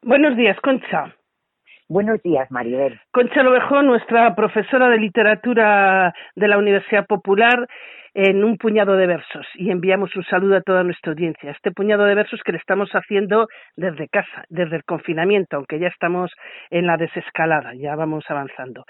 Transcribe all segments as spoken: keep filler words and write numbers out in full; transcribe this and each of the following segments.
Buenos días, Concha. Buenos días, Maribel. Concha Lovejo, nuestra profesora de literatura de la Universidad Popular, en un puñado de versos, y enviamos un saludo a toda nuestra audiencia. Este puñado de versos que le estamos haciendo desde casa, desde el confinamiento, aunque ya estamos en la desescalada, ya vamos avanzando.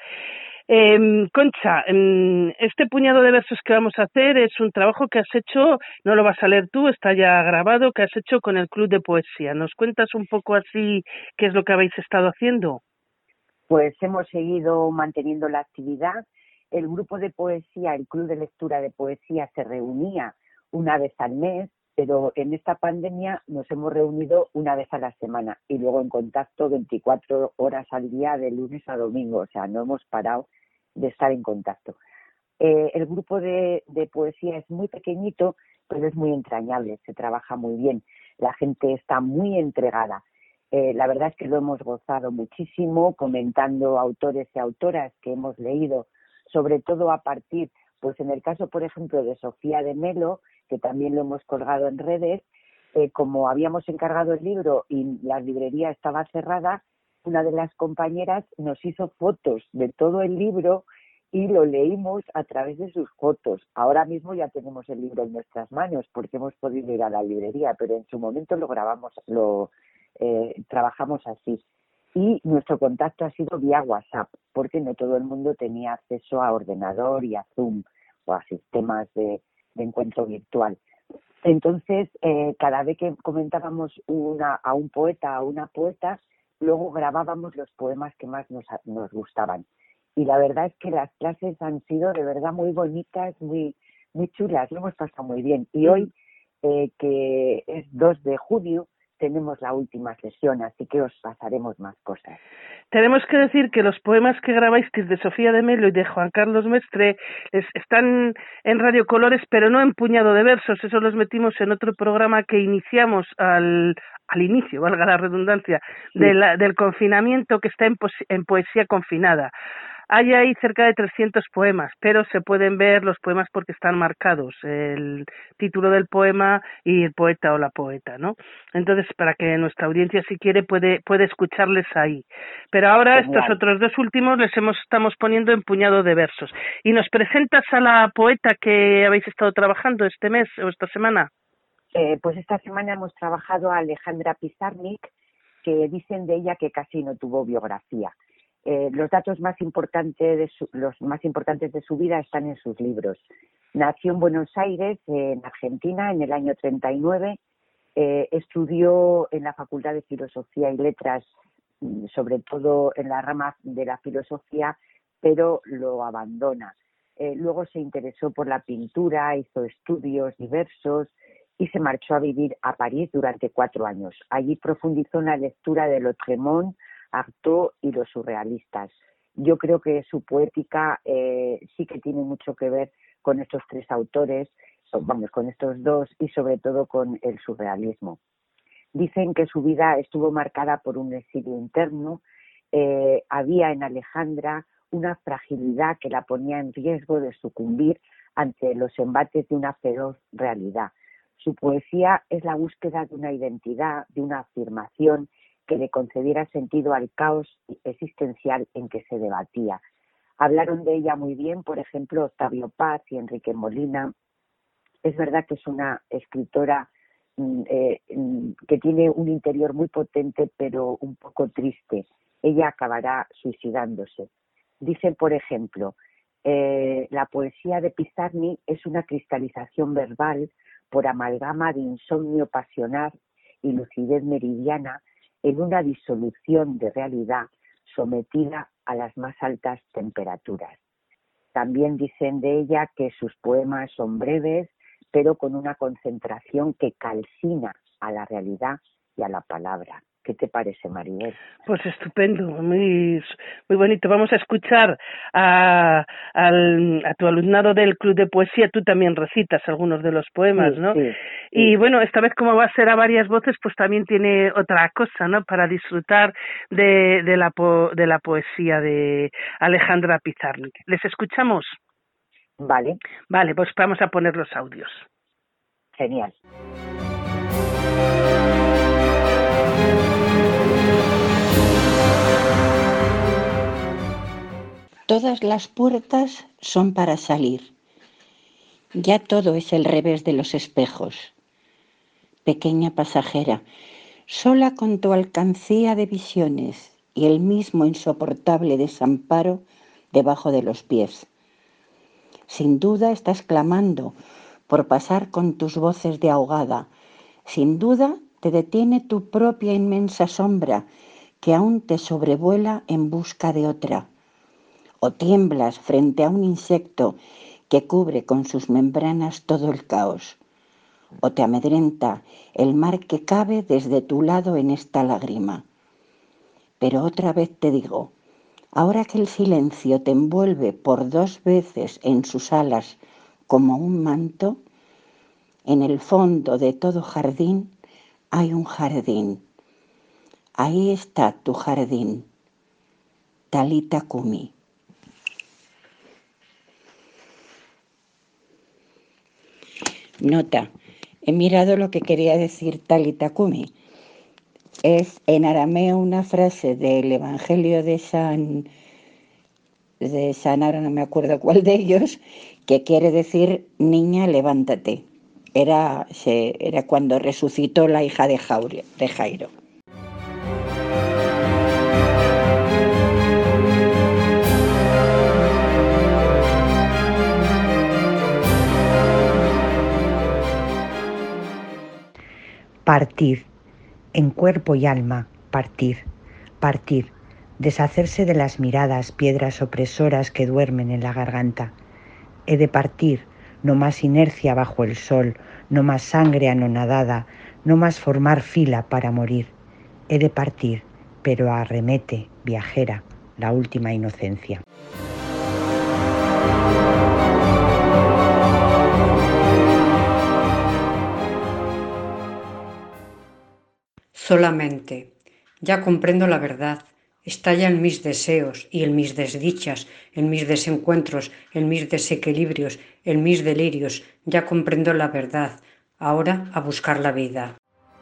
Eh, Concha, eh, este puñado de versos que vamos a hacer es un trabajo que has hecho, no lo vas a leer tú, está ya grabado, que has hecho con el Club de Poesía. ¿Nos cuentas un poco así qué es lo que habéis estado haciendo? Pues hemos seguido manteniendo la actividad. El grupo de poesía, el Club de Lectura de Poesía, se reunía una vez al mes, pero en esta pandemia nos hemos reunido una vez a la semana y luego en contacto veinticuatro horas al día de lunes a domingo, o sea, no hemos parado de estar en contacto. Eh, el grupo de, de poesía es muy pequeñito, pero es muy entrañable, se trabaja muy bien, la gente está muy entregada. Eh, la verdad es que lo hemos gozado muchísimo, comentando autores y autoras que hemos leído, sobre todo a partir, pues en el caso, por ejemplo, de Sofía de Melo, que también lo hemos colgado en redes, eh, como habíamos encargado el libro y la librería estaba cerrada, una de las compañeras nos hizo fotos de todo el libro y lo leímos a través de sus fotos. Ahora mismo ya tenemos el libro en nuestras manos porque hemos podido ir a la librería, pero en su momento lo grabamos, lo eh, trabajamos así. Y nuestro contacto ha sido vía WhatsApp, porque no todo el mundo tenía acceso a ordenador y a Zoom o a sistemas de, de encuentro virtual. Entonces, eh, cada vez que comentábamos una, a un poeta o una poeta, luego grabábamos los poemas que más nos, nos gustaban. Y la verdad es que las clases han sido de verdad muy bonitas, muy muy chulas, lo hemos pasado muy bien. Y hoy, eh, que es dos de junio, tenemos la última sesión, así que os pasaremos más cosas. Tenemos que decir que los poemas que grabáis de Sofía de Melo y de Juan Carlos Mestre es, están en Radio Colores, pero no en puñado de versos. Eso los metimos en otro programa que iniciamos al, al inicio, valga la redundancia, sí. de la, del confinamiento, que está en, en Poesía Confinada. Hay ahí cerca de trescientos poemas, pero se pueden ver los poemas porque están marcados, el título del poema y el poeta o la poeta, ¿no? Entonces, para que nuestra audiencia, si quiere, puede puede escucharles ahí. Pero ahora Genial. Estos otros dos últimos les hemos estamos poniendo en puñado de versos. ¿Y nos presentas a la poeta que habéis estado trabajando este mes o esta semana? Eh, pues esta semana hemos trabajado a Alejandra Pizarnik, que dicen de ella que casi no tuvo biografía. Eh, los datos más importantes de su, los más importantes de su vida están en sus libros. Nació en Buenos Aires, eh, en Argentina, en el año treinta y nueve. Eh, estudió en la Facultad de Filosofía y Letras, sobre todo en la rama de la filosofía, pero lo abandona. Eh, luego se interesó por la pintura, hizo estudios diversos y se marchó a vivir a París durante cuatro años. Allí profundizó en la lectura de Lautréamont, Artaud y los surrealistas. Yo creo que su poética eh, sí que tiene mucho que ver con estos tres autores, vamos, con estos dos y sobre todo con el surrealismo. Dicen que su vida estuvo marcada por un exilio interno, eh, había en Alejandra una fragilidad que la ponía en riesgo de sucumbir ante los embates de una feroz realidad. Su poesía es la búsqueda de una identidad, de una afirmación que le concediera sentido al caos existencial en que se debatía. Hablaron de ella muy bien, por ejemplo, Octavio Paz y Enrique Molina. Es verdad que es una escritora eh, que tiene un interior muy potente, pero un poco triste. Ella acabará suicidándose. Dicen, por ejemplo, eh, la poesía de Pizarnik es una cristalización verbal por amalgama de insomnio pasional y lucidez meridiana en una disolución de realidad sometida a las más altas temperaturas. También dicen de ella que sus poemas son breves, pero con una concentración que calcina a la realidad y a la palabra. ¿Qué te parece, Maribel? Pues estupendo, muy muy bonito. Vamos a escuchar a, al, a tu alumnado del Club de Poesía. Tú también recitas algunos de los poemas, sí, ¿no? Sí, y sí. bueno, esta vez como va a ser a varias voces, pues también tiene otra cosa, ¿no? Para disfrutar de, de, la, po, de la poesía de Alejandra Pizarnik. ¿Les escuchamos? Vale. Vale, pues vamos a poner los audios. Genial. Todas las puertas son para salir. Ya todo es el revés de los espejos. Pequeña pasajera, sola con tu alcancía de visiones y el mismo insoportable desamparo debajo de los pies. Sin duda estás clamando por pasar con tus voces de ahogada. Sin duda te detiene tu propia inmensa sombra que aún te sobrevuela en busca de otra. O tiemblas frente a un insecto que cubre con sus membranas todo el caos. O te amedrenta el mar que cabe desde tu lado en esta lágrima. Pero otra vez te digo, ahora que el silencio te envuelve por dos veces en sus alas como un manto, en el fondo de todo jardín hay un jardín. Ahí está tu jardín. Talita Kumi. Nota. He mirado lo que quería decir Talita Kumi. Es en arameo una frase del Evangelio de San, de San, ahora no me acuerdo cuál de ellos, que quiere decir niña, levántate. Era, se, era cuando resucitó la hija de, Jaure, de Jairo. Partir, en cuerpo y alma, partir, partir, deshacerse de las miradas, piedras opresoras que duermen en la garganta. He de partir, no más inercia bajo el sol, no más sangre anonadada, no más formar fila para morir. He de partir, pero arremete, viajera, la última inocencia. Solamente, ya comprendo la verdad, estalla en mis deseos y en mis desdichas, en mis desencuentros, en mis desequilibrios, en mis delirios, ya comprendo la verdad, ahora a buscar la vida.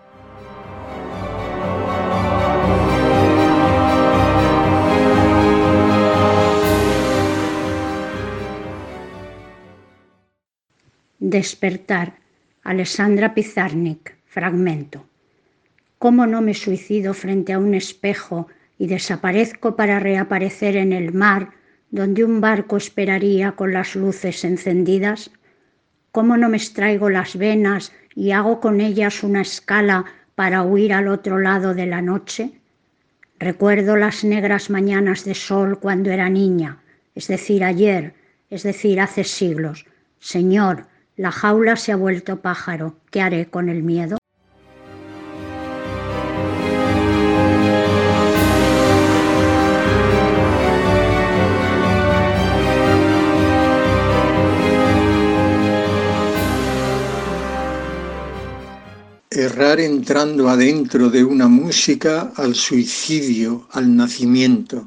Despertar, Alessandra Pizarnik, fragmento. ¿Cómo no me suicido frente a un espejo y desaparezco para reaparecer en el mar donde un barco esperaría con las luces encendidas? ¿Cómo no me extraigo las venas y hago con ellas una escala para huir al otro lado de la noche? Recuerdo las negras mañanas de sol cuando era niña, es decir, ayer, es decir, hace siglos. Señor, la jaula se ha vuelto pájaro, ¿qué haré con el miedo? Errar entrando adentro de una música al suicidio, al nacimiento.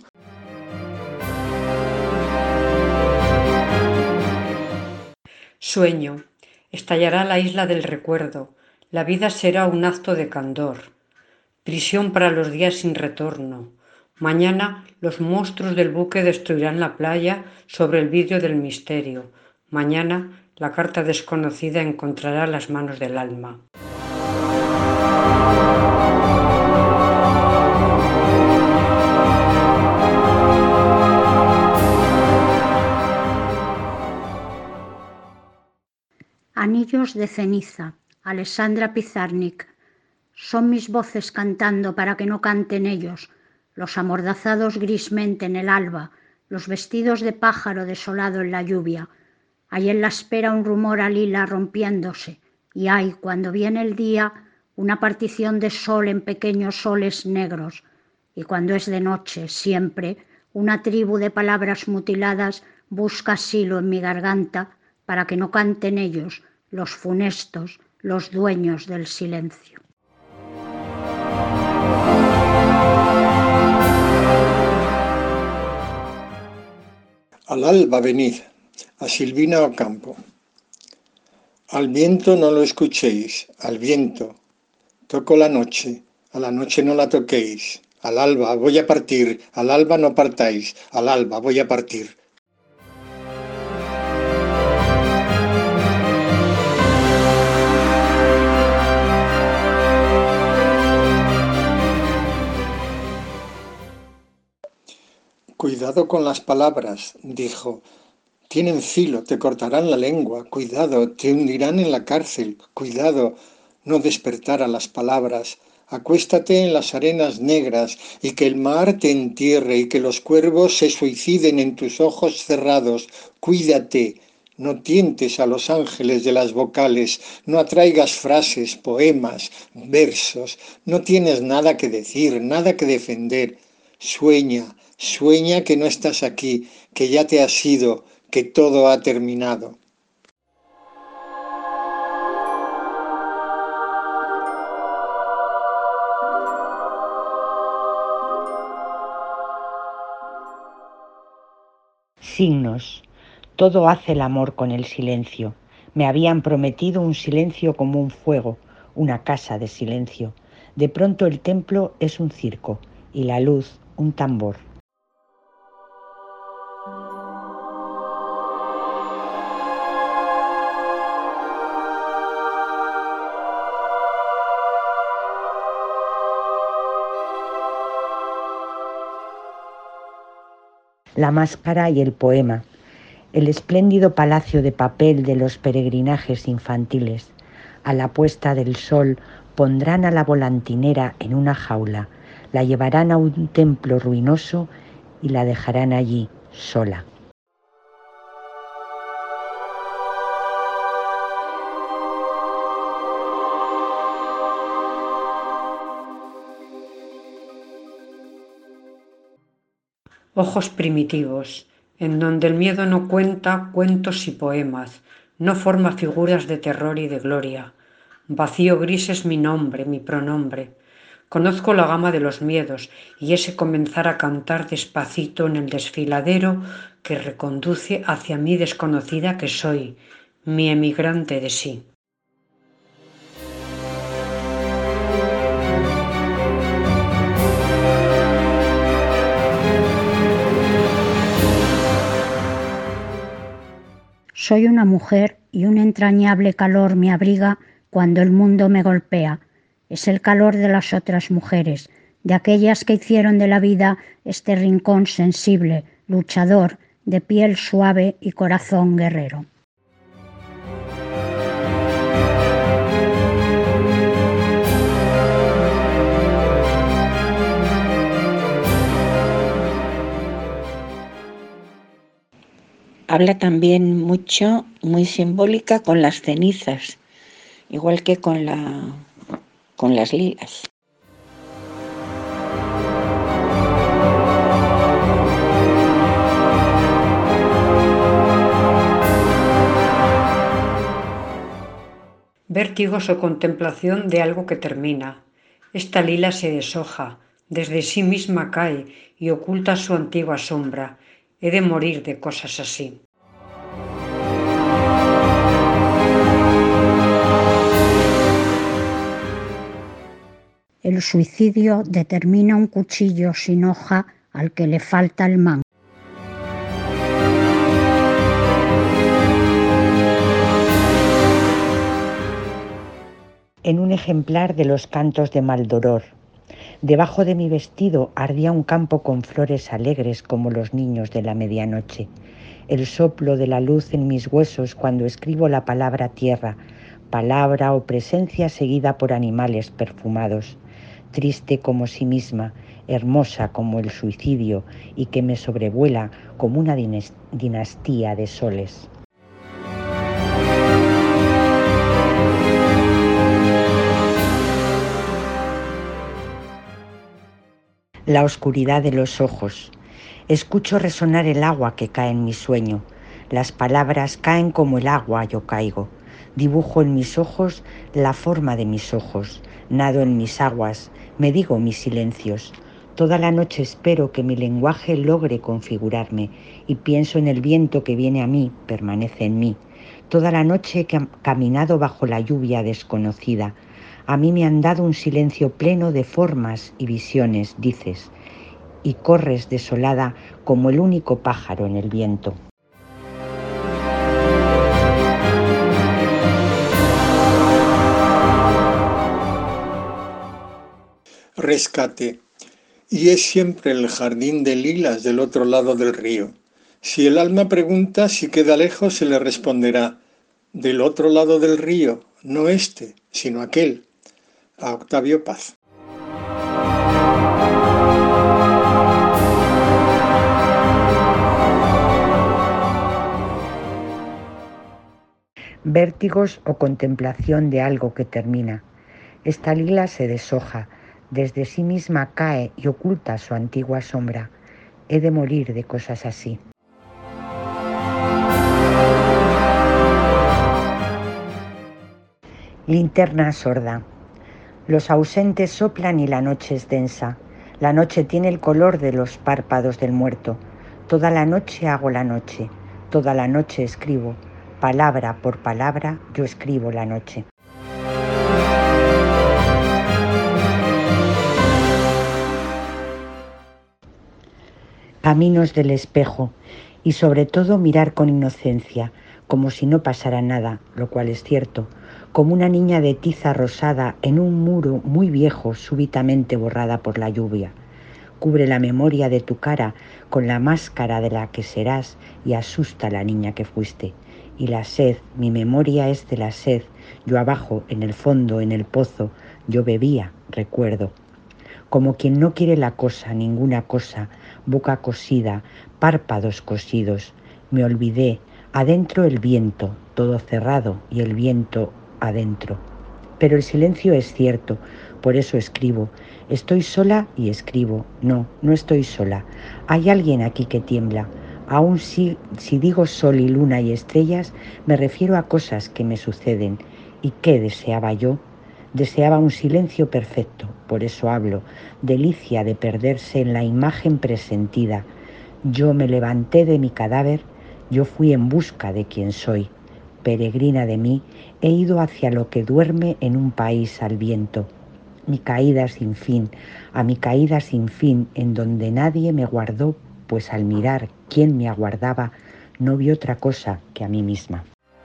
Sueño. Estallará la isla del recuerdo. La vida será un acto de candor. Prisión para los días sin retorno. Mañana los monstruos del buque destruirán la playa sobre el vidrio del misterio. Mañana la carta desconocida encontrará las manos del alma. Anillos de ceniza, Alessandra Pizarnik. Son mis voces cantando para que no canten ellos, los amordazados grismente en el alba, los vestidos de pájaro desolado en la lluvia. Hay en la espera un rumor a lila rompiéndose, y hay, cuando viene el día, una partición de sol en pequeños soles negros, y cuando es de noche, siempre, una tribu de palabras mutiladas busca asilo en mi garganta para que no canten ellos, los funestos, los dueños del silencio. Al alba venid, a Silvina Ocampo. Al viento no lo escuchéis, al viento. Toco la noche, a la noche no la toquéis, Al alba voy a partir, al alba no partáis, al alba voy a partir. Cuidado con las palabras, dijo. Tienen filo, te cortarán la lengua. Cuidado, te hundirán en la cárcel. Cuidado, no despertar a las palabras. Acuéstate en las arenas negras y que el mar te entierre y que los cuervos se suiciden en tus ojos cerrados. Cuídate, no tientes a los ángeles de las vocales, no atraigas frases, poemas, versos. No tienes nada que decir, nada que defender. Sueña, sueña que no estás aquí, que ya te has ido, que todo ha terminado. Signos. Todo hace el amor con el silencio. Me habían prometido un silencio como un fuego, una casa de silencio. De pronto el templo es un circo y la luz un tambor. La máscara y el poema, el espléndido palacio de papel de los peregrinajes infantiles. A la puesta del sol pondrán a la volantinera en una jaula, la llevarán a un templo ruinoso y la dejarán allí sola. Ojos primitivos, en donde el miedo no cuenta cuentos y poemas, no forma figuras de terror y de gloria. Vacío gris es mi nombre, mi pronombre. Conozco la gama de los miedos y ese comenzar a cantar despacito en el desfiladero que reconduce hacia mí desconocida que soy, mi emigrante de sí. Soy una mujer y un entrañable calor me abriga cuando el mundo me golpea. Es el calor de las otras mujeres, de aquellas que hicieron de la vida este rincón sensible, luchador, de piel suave y corazón guerrero. Habla también mucho, muy simbólica, con las cenizas, igual que con, la, con las lilas. Vértigos o contemplación de algo que termina. Esta lila se deshoja, desde sí misma cae y oculta su antigua sombra. He de morir de cosas así. El suicidio determina un cuchillo sin hoja al que le falta el mango. En un ejemplar de los cantos de Maldoror. Debajo de mi vestido ardía un campo con flores alegres como los niños de la medianoche. El soplo de la luz en mis huesos cuando escribo la palabra tierra, palabra o presencia seguida por animales perfumados, triste como sí misma, hermosa como el suicidio y que me sobrevuela como una dinastía de soles. La oscuridad de los ojos. Escucho resonar el agua que cae en mi sueño. Las palabras caen como el agua, yo caigo. Dibujo en mis ojos la forma de mis ojos. Nado en mis aguas, me digo mis silencios. Toda la noche espero que mi lenguaje logre configurarme y pienso en el viento que viene a mí, permanece en mí. Toda la noche he caminado bajo la lluvia desconocida. A mí me han dado un silencio pleno de formas y visiones, dices, y corres desolada como el único pájaro en el viento. Rescate. Y es siempre el jardín de lilas del otro lado del río. Si el alma pregunta si queda lejos, se le responderá, del otro lado del río, no este, sino aquel. A Octavio Paz. Vértigos o contemplación de algo que termina. Esta lila se deshoja, desde sí misma cae y oculta su antigua sombra. He de morir de cosas así. Linterna sorda. Los ausentes soplan y la noche es densa. La noche tiene el color de los párpados del muerto. Toda la noche hago la noche. Toda la noche escribo. Palabra por palabra yo escribo la noche. Caminos del espejo y sobre todo mirar con inocencia, como si no pasara nada, lo cual es cierto, como una niña de tiza rosada en un muro muy viejo súbitamente borrada por la lluvia. Cubre la memoria de tu cara con la máscara de la que serás y asusta a la niña que fuiste. Y la sed, mi memoria es de la sed, yo abajo, en el fondo, en el pozo, yo bebía, recuerdo. Como quien no quiere la cosa, ninguna cosa, boca cosida, párpados cosidos. Me olvidé, adentro el viento, todo cerrado y el viento adentro. Pero el silencio es cierto, por eso escribo. Estoy sola y escribo. No, no estoy sola. Hay alguien aquí que tiembla. Aún si, si digo sol y luna y estrellas, me refiero a cosas que me suceden. ¿Y qué deseaba yo? Deseaba un silencio perfecto, por eso hablo, delicia de perderse en la imagen presentida. Yo me levanté de mi cadáver, yo fui en busca de quien soy. Peregrina de mí, he ido hacia lo que duerme en un país al viento. Mi caída sin fin, a mi caída sin fin, en donde nadie me guardó, pues al mirar quién me aguardaba, no vi otra cosa que a mí misma.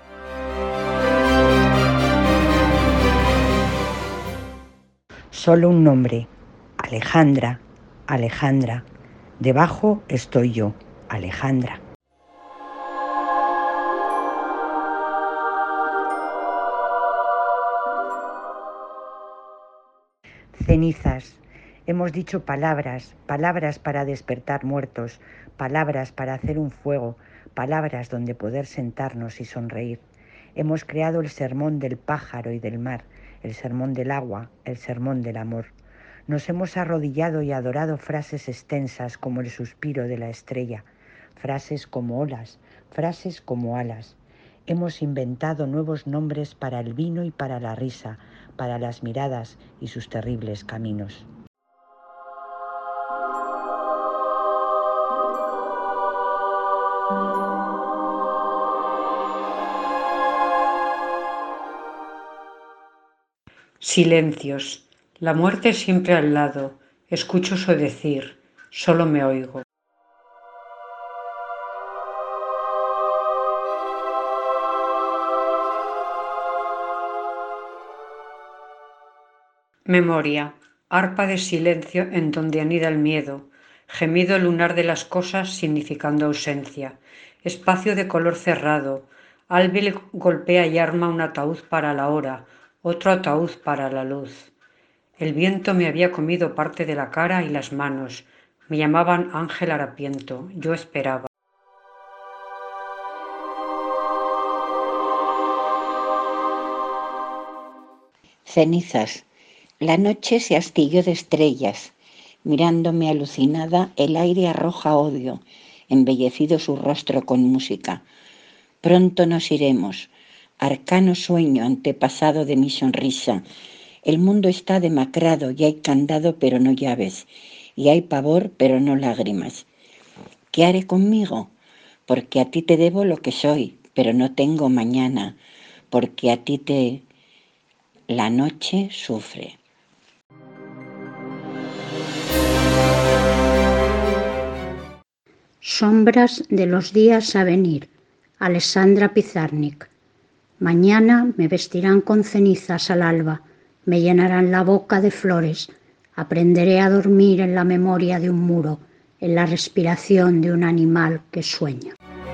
Solo un nombre, Alejandra, Alejandra. Debajo estoy yo, Alejandra. Cenizas. Hemos dicho palabras, palabras para despertar muertos, palabras para hacer un fuego, palabras donde poder sentarnos y sonreír. Hemos creado el sermón del pájaro y del mar, el sermón del agua, el sermón del amor. Nos hemos arrodillado y adorado frases extensas como el suspiro de la estrella, frases como olas, frases como alas. Hemos inventado nuevos nombres para el vino y para la risa, para las miradas y sus terribles caminos. Silencios. La muerte siempre al lado. Escucho su decir. Solo me oigo. Memoria. Arpa de silencio en donde anida el miedo. Gemido lunar de las cosas significando ausencia. Espacio de color cerrado. Álbil golpea y arma un ataúd para la hora. Otro ataúd para la luz. El viento me había comido parte de la cara y las manos. Me llamaban Ángel Harapiento. Yo esperaba. Cenizas. La noche se astilló de estrellas. Mirándome alucinada, el aire arroja odio, embellecido su rostro con música. Pronto nos iremos. Arcano sueño antepasado de mi sonrisa. El mundo está demacrado y hay candado pero no llaves, y hay pavor pero no lágrimas. ¿Qué haré conmigo? Porque a ti te debo lo que soy, pero no tengo mañana, porque a ti te... La noche sufre. Sombras de los días a venir. Alessandra Pizarnik. Mañana me vestirán con cenizas al alba, me llenarán la boca de flores, aprenderé a dormir en la memoria de un muro, en la respiración de un animal que sueña.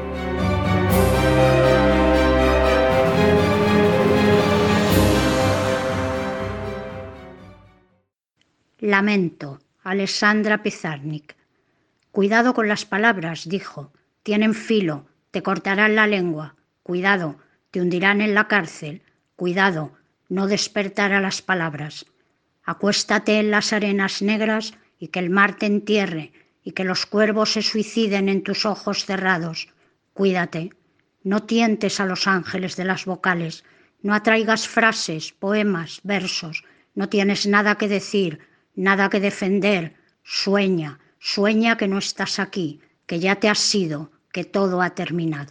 Lamento. Alessandra Pizarnik. Cuidado con las palabras, dijo. Tienen filo, te cortarán la lengua. Cuidado, te hundirán en la cárcel. Cuidado, no despertar a las palabras. Acuéstate en las arenas negras y que el mar te entierre y que los cuervos se suiciden en tus ojos cerrados. Cuídate, no tientes a los ángeles de las vocales, no atraigas frases, poemas, versos. No tienes nada que decir, nada que defender. Sueña, sueña que no estás aquí, que ya te has ido, que todo ha terminado.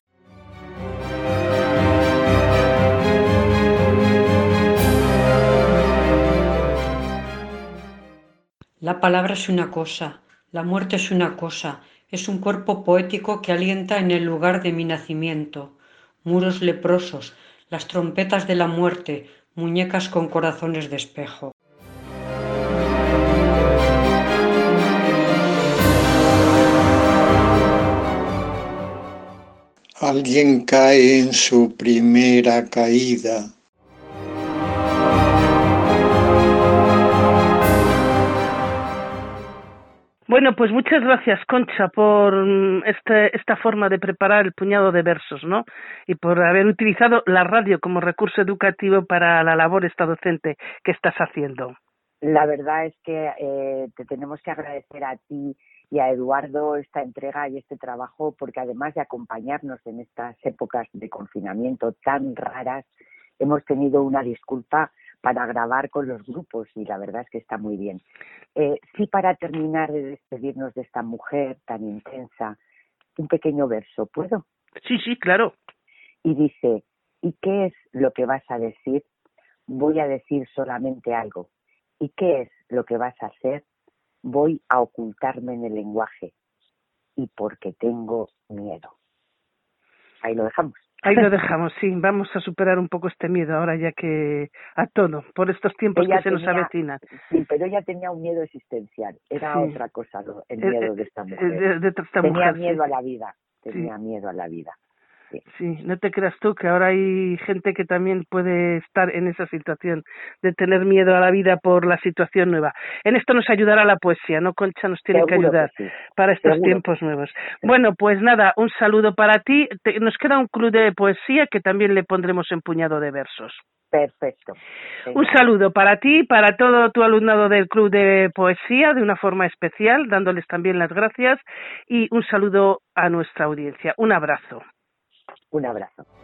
La palabra es una cosa, la muerte es una cosa, es un cuerpo poético que alienta en el lugar de mi nacimiento. Muros leprosos, las trompetas de la muerte, muñecas con corazones de espejo. Alguien cae en su primera caída. Bueno, pues muchas gracias, Concha, por este, esta forma de preparar el puñado de versos, ¿no? Y por haber utilizado la radio como recurso educativo para la labor esta docente que estás haciendo. La verdad es que eh, te tenemos que agradecer a ti y a Eduardo esta entrega y este trabajo, porque además de acompañarnos en estas épocas de confinamiento tan raras, hemos tenido una disculpa para grabar con los grupos y la verdad es que está muy bien. Eh, sí, para terminar de despedirnos de esta mujer tan intensa, un pequeño verso, ¿puedo? Sí, sí, claro. Y dice, ¿y qué es lo que vas a decir? Voy a decir solamente algo. ¿Y qué es lo que vas a hacer? Voy a ocultarme en el lenguaje. Y porque tengo miedo. Ahí lo dejamos. Ahí lo dejamos, sí. Vamos a superar un poco este miedo ahora ya que a todo, por estos tiempos ella que se tenía, nos avecinan. Sí, pero ella tenía un miedo existencial. Era sí. otra cosa el miedo eh, de esta mujer. De, de esta tenía mujer, miedo sí. a la vida. Tenía sí. miedo a la vida. Sí. sí, no te creas tú que ahora hay gente que también puede estar en esa situación de tener miedo a la vida por la situación nueva. En esto nos ayudará la poesía, ¿no, Concha? Nos tiene Seguro que ayudar que sí. para estos Seguro. tiempos nuevos. Sí. Bueno, pues nada, un saludo para ti. Te, nos queda un club de poesía que también le pondremos en puñado de versos. Perfecto. Venga. Un saludo para ti, para todo tu alumnado del Club de Poesía, de una forma especial, dándoles también las gracias, y un saludo a nuestra audiencia. Un abrazo. Un abrazo.